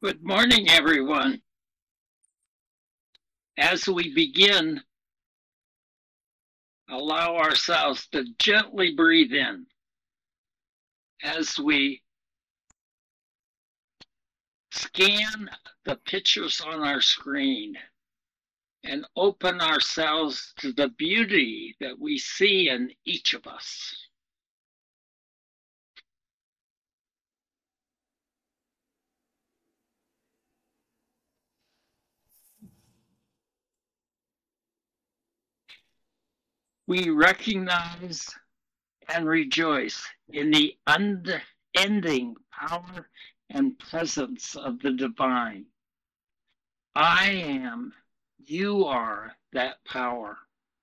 Good morning, everyone. As we begin, allow ourselves to gently breathe in as we scan the pictures on our screen and open ourselves to the beauty that we see in each of us. We recognize and rejoice in the unending power and presence of the divine. I am, you are that power.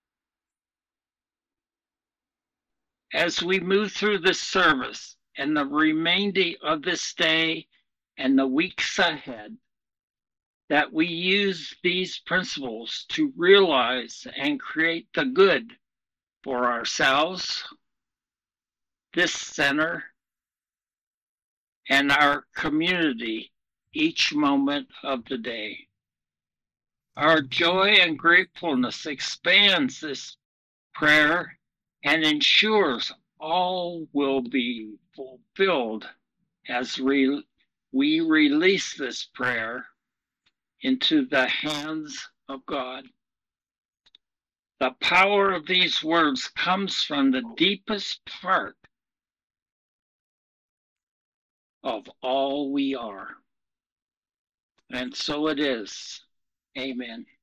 As we move through this service and the remainder of this day and the weeks ahead, that we use these principles to realize and create the good for ourselves, this center, and our community each moment of the day. Our joy and gratefulness expands this prayer and ensures all will be fulfilled as we release this prayer into the hands of God. The power of these words comes from the deepest part of all we are. And so it is. Amen.